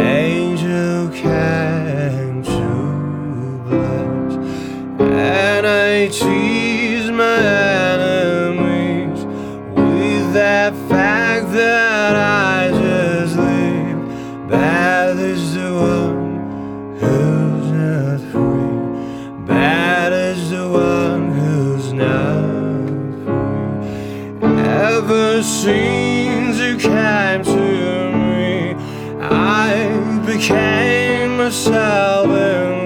angel came to bless, and I tease my enemies with that fact that I just live. Bad is the one who's not free. Bad is the one who's not free. Ever since you came to me, I became myself.